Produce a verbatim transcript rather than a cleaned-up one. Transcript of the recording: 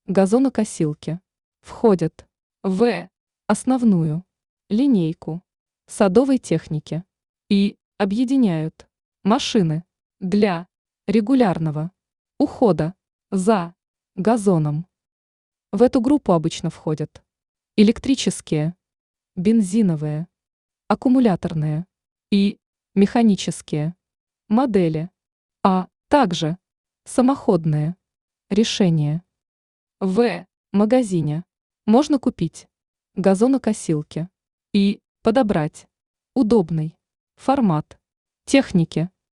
газонокосилки входят в основную линейку садовой техники и объединяют машины для регулярного ухода за газоном. В эту группу обычно входят электрические, бензиновые, аккумуляторные и механические модели, а также самоходные решения. В магазине можно купить газонокосилки и подобрать удобный формат техники